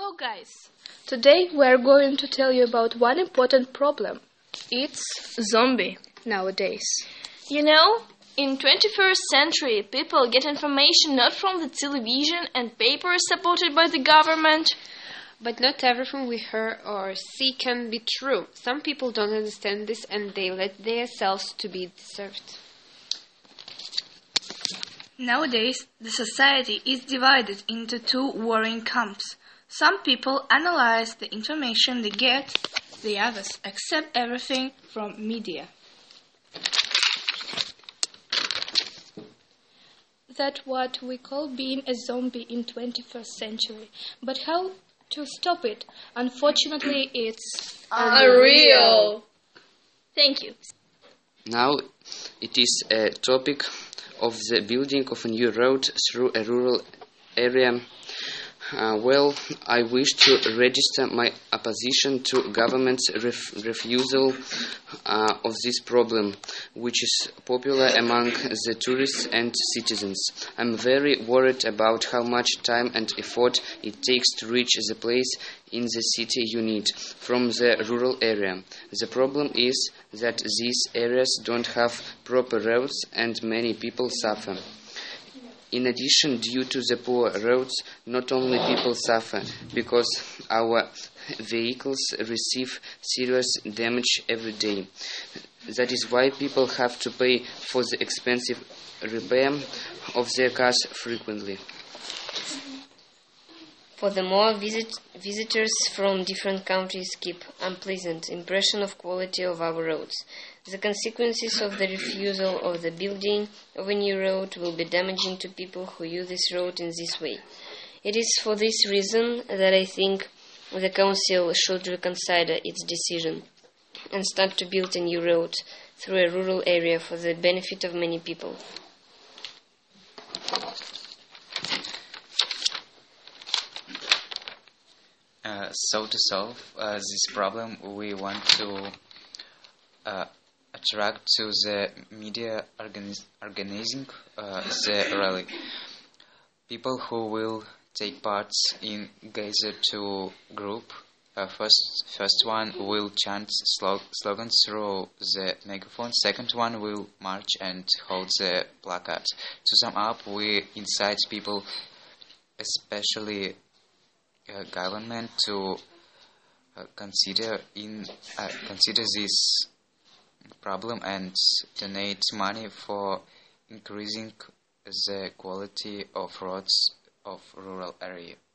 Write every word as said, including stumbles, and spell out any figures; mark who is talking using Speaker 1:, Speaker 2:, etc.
Speaker 1: Hello guys!
Speaker 2: Today we are going to tell you about one important problem. It's
Speaker 1: Zombie.
Speaker 2: nowadays.
Speaker 1: You know, in twenty-first century, people get information not from the television and papers supported by the government.
Speaker 3: But not everything we hear or see can be true. Some people don't understand this and they let themselves to be deceived.
Speaker 2: Nowadays, the society is divided into two warring camps. Some people analyze the information they get, the others accept everything from media. That's what we call being a zombie in twenty-first century. But how to stop it? Unfortunately, it's
Speaker 1: unreal. Thank you.
Speaker 4: Now it is a topic of the building of a new road through a rural area. Uh, well, I wish to register my opposition to government's ref- refusal uh, of this problem, which is popular among the tourists and citizens. I'm very worried about how much time and effort it takes to reach the place in the city you need from the rural area. The problem is that these areas don't have proper roads and many people suffer. In addition, due to the poor roads, not only people suffer, because our vehicles receive serious damage every day. That is why people have to pay for the expensive repair of their cars frequently.
Speaker 5: Furthermore, visit, visitors from different countries keep unpleasant impression of quality of our roads. The consequences of the refusal of the building of a new road will be damaging to people who use this road in this way. It is for this reason that I think the Council should reconsider its decision and start to build a new road through a rural area for the benefit of many people.
Speaker 6: Uh, so to solve uh, this problem, we want to uh, attract to the media organiz- organizing uh, the rally. People who will take part in gather to group. Uh, first, first one will chant slog- slogans through the megaphone. Second one will march and hold the placard. To sum up, we incite people, especially Uh, government, to uh, consider in uh, consider this problem and donate money for increasing the quality of roads of rural area.